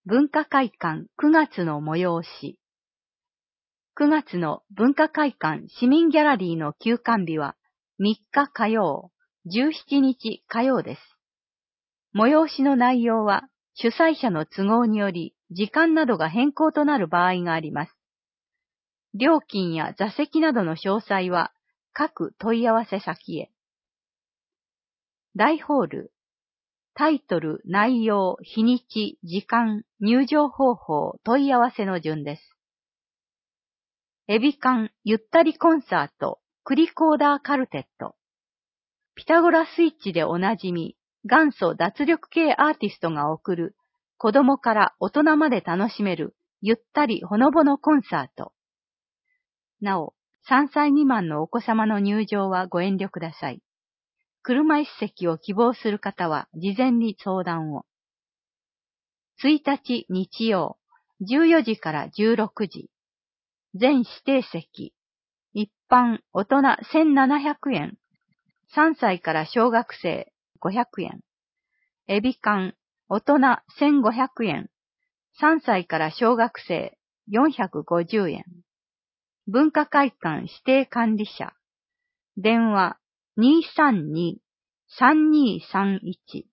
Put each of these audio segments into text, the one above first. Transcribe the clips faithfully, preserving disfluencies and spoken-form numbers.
文化会館くがつの催し。くがつの文化会館市民ギャラリーの休館日はみっか火曜、じゅうしちにち火曜です。催しの内容は主催者の都合により時間などが変更となる場合があります。料金や座席などの詳細は各問い合わせ先へ。大ホール。タイトル、内容、日にち、時間、入場方法、問い合わせの順です。エビカン、ゆったりコンサート、クリコーダーカルテット。ピタゴラスイッチでおなじみ、元祖脱力系アーティストが送る、子供から大人まで楽しめる、ゆったりほのぼのコンサート。なお、さんさい未満のお子様の入場はご遠慮ください。車椅子席を希望する方は事前に相談を。ついたち日曜、じゅうよじからじゅうろくじ。全指定席。一般大人せんななひゃくえん。さんさいから小学生ごひゃくえん。エビカン大人せんごひゃくえん。さんさいから小学生よんひゃくごじゅうえん。文化会館指定管理者。電話 にーさんにーさんにーさんいち。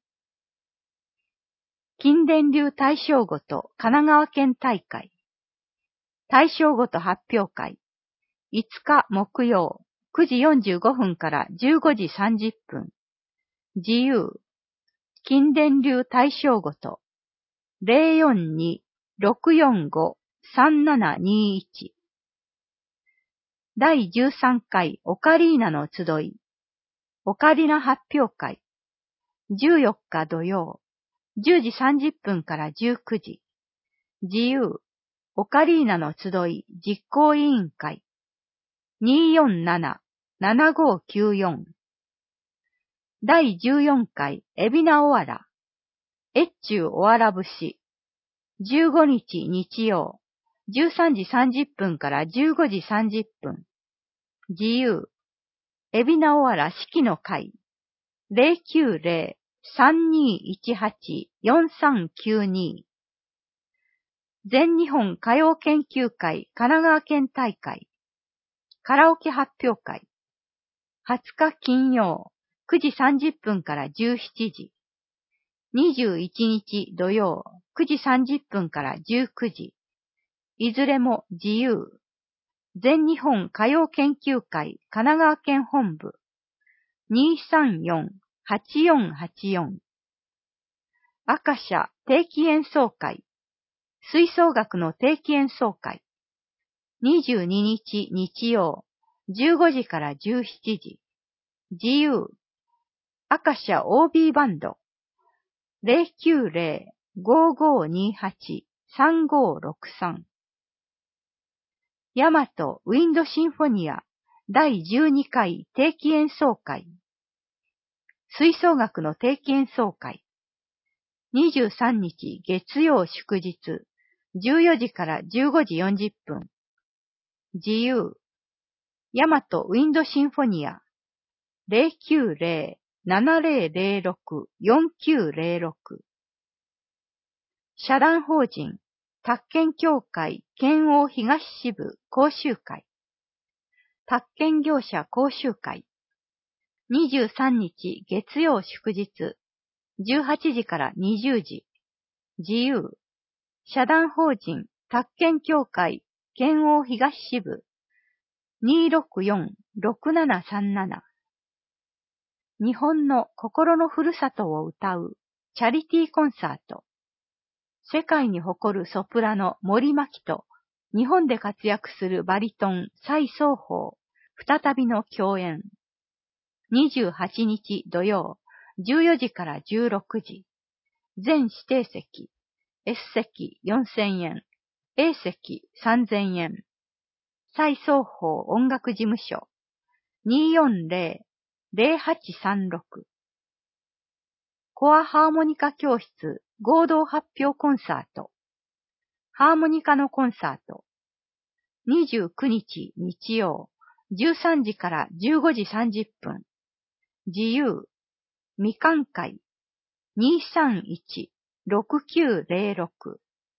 近電流大正ごと神奈川県大会。大正ごと発表会。いつか木曜くじよんじゅうごふんからじゅうごじさんじゅっぷん。自由。近電流大正ごと ゼロよんにーろくよんごさんななにいち。だいじゅうさんかいオカリーナの集い。オカリナ発表会。じゅうよっか土曜、じゅうじさんじゅっぷんからじゅうくじ。自由、オカリーナの集い実行委員会。にーよんななーななごきゅうよん。だいじゅうよんかいエビナオアラ。越中おわら節。じゅうごにち日曜、じゅうさんじさんじゅっぷんからじゅうごじさんじゅっぷん。自由、エビナオアラ式の会。ゼロきゅうゼロ さんにいちはち よんさんきゅうに。全日本歌謡研究会神奈川県大会。カラオケ発表会。はつか金曜、くじさんじゅっぷんからじゅうしちじ。にじゅういちにち土曜、くじさんじゅっぷんからじゅうくじ。いずれも自由。全日本歌謡研究会神奈川県本部。にーさんよん はちよんはちよん。アカシャ定期演奏会。吹奏楽の定期演奏会。にじゅうににち日曜、じゅうごじからじゅうしちじ。自由。アカシャ オービー バンド。ゼロきゅうゼロ ごーごーにーはち さんごーろくさん。ヤマトウィンドシンフォニアだいじゅうにかい定期演奏会。吹奏楽の定期演奏会。にじゅうさんにち月曜祝日、じゅうよじからじゅうごじよんじゅっぷん。自由。ヤマトウィンドシンフォニア。ゼロきゅうゼロ ななゼロゼロろく よんきゅうゼロろく。社団法人、宅建協会県央東支部講習会。宅建業者講習会。にじゅうさんにち月曜祝日、じゅうはちじからにじゅうじ。自由。社団法人、宅建協会県央東支部。にーろくよん ろくななさんなな。日本の心のふるさとを歌うチャリティーコンサート。世界に誇るソプラノ森牧と日本で活躍するバリトン蔡双鳳、再びの共演。にじゅうはちにち土曜、じゅうよじからじゅうろくじ。全指定席。S 席よんせんえん。A 席さんぜんえん。蔡双鳳音楽事務所。にーよんゼロ ゼロはちさんろく。コアハーモニカ教室合同発表コンサート。ハーモニカのコンサート。にじゅうくにち日曜、じゅうさんじからじゅうごじさんじゅっぷん。自由。みかん会。にーさんいち ろくきゅうゼロろく。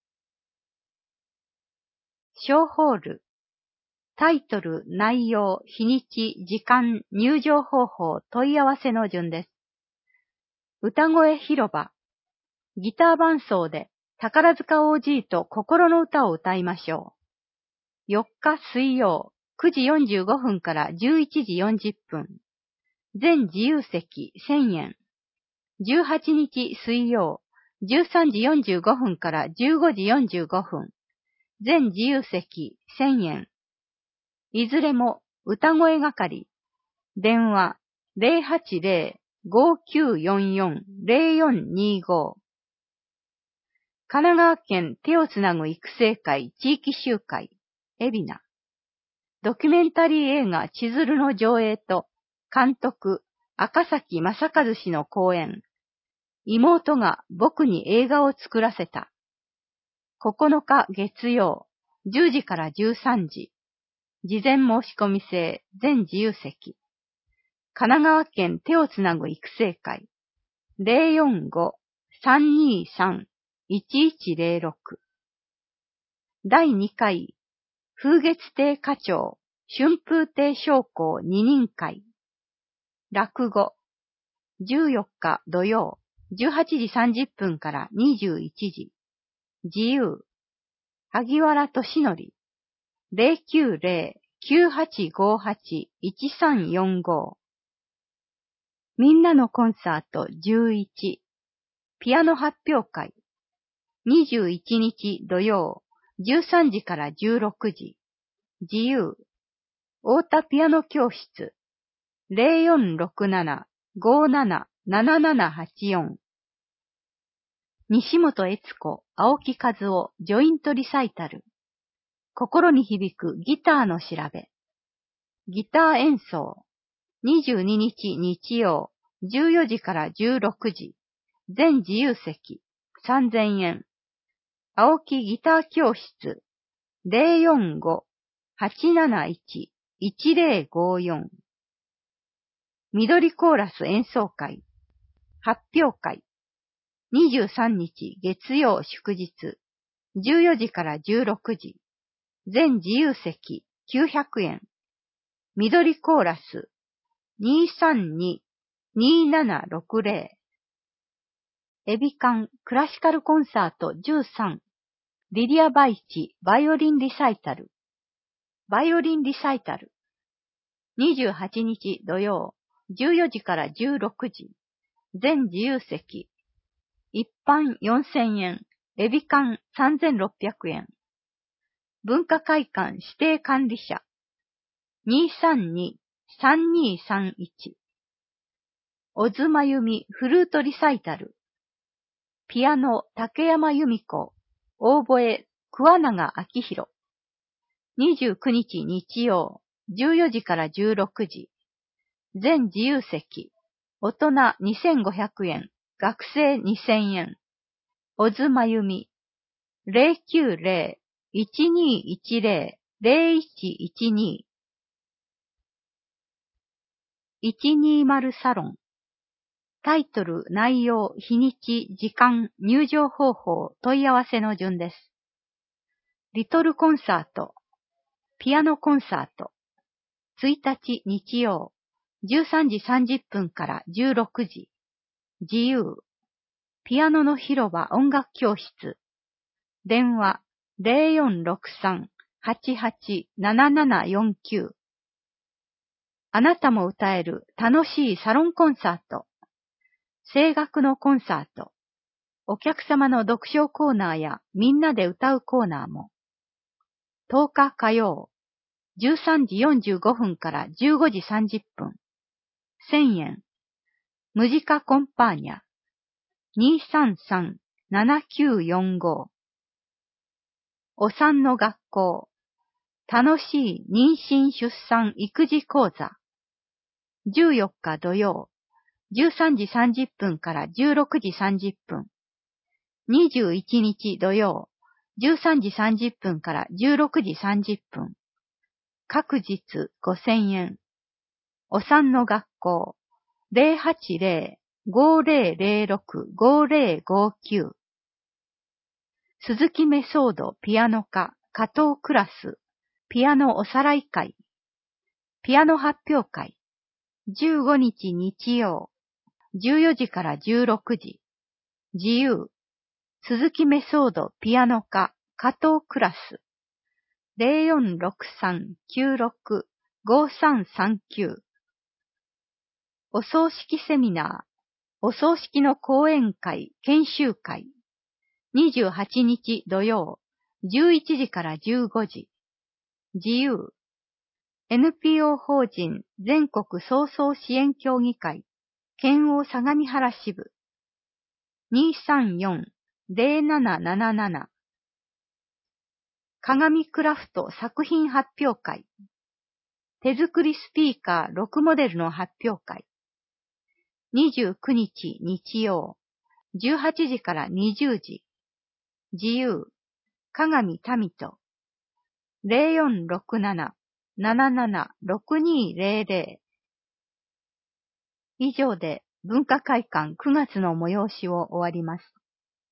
小ホール。タイトル、内容、日にち、時間、入場方法、問い合わせの順です。歌声広場。ギター伴奏で宝塚 オージー と心の歌を歌いましょう。よっか水曜、くじよんじゅうごふんからじゅういちじよんじゅっぷん。全自由席せんえん。じゅうはちにち水曜、じゅうさんじよんじゅうごふんからじゅうごじよんじゅうごふん。全自由席せんえん。いずれも歌声係。電話 ゼロはちゼロ ごきゅうよんよん ゼロよんにご。神奈川県手をつなぐ育成会地域集会、海老名。ドキュメンタリー映画千鶴の上映と、監督、赤崎正和氏の講演。妹が僕に映画を作らせた。ここのか月曜、じゅうじからじゅうさんじ。事前申し込み制、全自由席。神奈川県手をつなぐ育成会。ゼロよんご さんにさん いちいちゼロろく。だいにかい、風月亭課長、春風亭昇降二人会。落語。じゅうよっか土曜、じゅうはちじさんじゅっぷんからにじゅういちじ。自由。萩原俊則。ゼロきゅうゼロ きゅうはちごはち いちさんよんご。みんなのコンサートじゅういち。ピアノ発表会。にじゅういちにち土曜、じゅうさんじからじゅうろくじ。自由。太田ピアノ教室。ゼロよんろくなな ごなな ななななはちよん。西本悦子、青木和夫、ジョイントリサイタル。心に響くギターの調べ。ギター演奏。にじゅうににち日曜、じゅうよじからじゅうろくじ。全自由席、さんぜんえん。青木ギター教室。ゼロよんご はちなないち いちゼロごよん。緑コーラス演奏会。発表会。にじゅうさんにち月曜祝日。じゅうよじからじゅうろくじ。全自由席きゅうひゃくえん。緑コーラス にさんに にななろくゼロ。エビカンクラシカルコンサートじゅうさん。リリアバイチバイオリンリサイタル。バイオリンリサイタル。にじゅうはちにち土曜、じゅうよじからじゅうろくじ。全自由席。一般よんせんえん。エビカンさんぜんろっぴゃくえん。文化会館指定管理者。にさんに さんにさんいち。小津真由美フルートリサイタル。ピアノ竹山由美子。オーボエ桑永明宏。にじゅうくにち日曜、じゅうよじからじゅうろくじ。全自由席。大人にせんごひゃくえん。学生にせんえん。小津真由美。ゼロきゅうゼロ いちにいちゼロ ゼロいちいちに。いちにーぜろサロン。タイトル、内容、日にち、時間、入場方法、問い合わせの順です。リトルコンサート。ピアノコンサート。いちにち日曜、じゅうさんじさんじゅっぷんからじゅうろくじ。自由。ピアノの広場音楽教室。電話 ゼロよんろくさん はちはち ななななよんきゅう。あなたも歌える楽しいサロンコンサート。声楽のコンサート。お客様の読書コーナーやみんなで歌うコーナーも。とおか火曜、じゅうさんじよんじゅうごふんからじゅうごじさんじゅっぷん。せんえん。ムジカコンパーニャ。にさんさん ななきゅうよんご。お産の学校。楽しい妊娠出産育児講座。じゅうよっか土曜、じゅうさんじさんじゅっぷんからじゅうろくじさんじゅっぷん。にじゅういちにち土曜、じゅうさんじさんじゅっぷんからじゅうろくじさんじゅっぷん。各日ごせんえん。お産の学校。ゼロはちゼロ ごゼロゼロろく ごゼロごきゅう。鈴木メソードピアノ科加藤クラス、ピアノおさらい会、ピアノ発表会、じゅうごにち日曜、じゅうよじからじゅうろくじ、自由、鈴木メソードピアノ科、加藤クラス、ゼロよんろくさん きゅうろく ごさんさんきゅう、お葬式セミナー、お葬式の講演会、研修会、にじゅうはちにち土曜、じゅういちじからじゅうごじ、自由、エヌピーオー 法人全国葬送支援協議会、県央相模原支部、にーさんよん ゼロなななななな、鏡クラフト作品発表会、手作りスピーカーろくモデルの発表会、にじゅうくにち日曜、じゅうはちじからにじゅうじ、自由、鏡民と、ゼロよんろくなな なななな ろくにーゼロゼロ。以上で文化会館くがつの催しを終わります。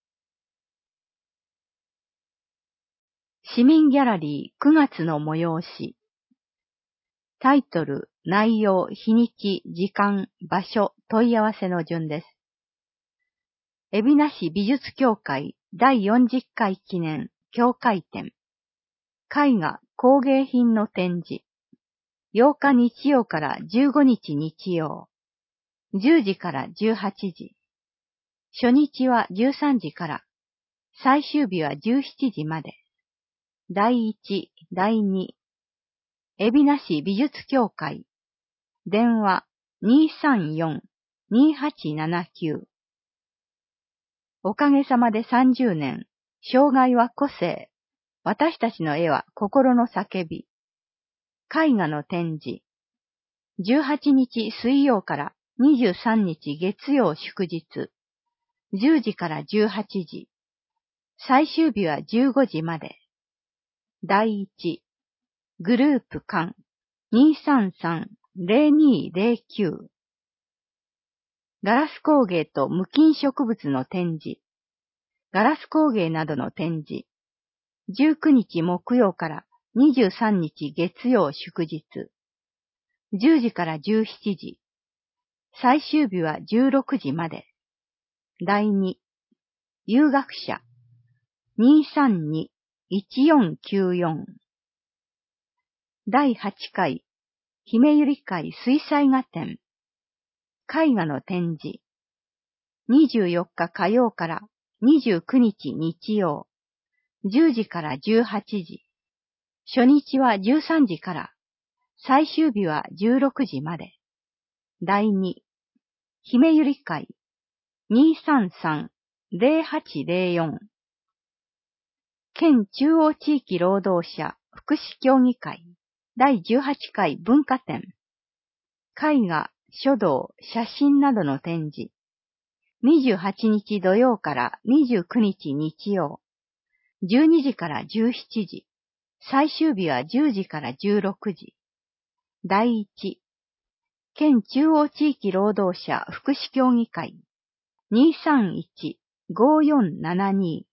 市民ギャラリーくがつの催し。タイトル、内容、日にち、時間、場所、問い合わせの順です。海老名市美術協会だいよんじゅっかい記念協会展。絵画、工芸品の展示。ようか日曜からじゅうごにち日曜。じゅうじからじゅうはちじ。初日はじゅうさんじから。最終日はじゅうしちじまで。だいいち、だいに。海老名市美術協会。電話 にーさんよん にーはちななきゅう。おかげさまでさんじゅうねん。障害は個性。私たちの絵は心の叫び。絵画の展示。じゅうはちにち水曜からにじゅうさんにち月曜祝日。じゅうじからじゅうはちじ。最終日はじゅうごじまで。だいいち。グループ間 にーさんさん ゼロにーゼロきゅう。ガラス工芸と無菌植物の展示。ガラス工芸などの展示。じゅうくにち木曜からにじゅうさんにち月曜祝日。じゅうじからじゅうしちじ。最終日はじゅうろくじまで。だいに。有学者。にーさんに いちよんきゅうよん。だいはちかい。姫ゆり会水彩画展。絵画の展示。にじゅうよっか火曜からにじゅうくにち日曜。じゅうじからじゅうはちじ。初日はじゅうさんじから。最終日はじゅうろくじまで。だいに。姫ゆり会 にーさんさん ゼロはちゼロよん。県中央地域労働者福祉協議会だいじゅうはちかい文化展。絵画、書道、写真などの展示。にじゅうはちにち土曜からにじゅうくにち日曜。じゅうにじからじゅうしちじ。最終日はじゅうじからじゅうろくじ。だいいち。県中央地域労働者福祉協議会 にーさんいち ごよんななに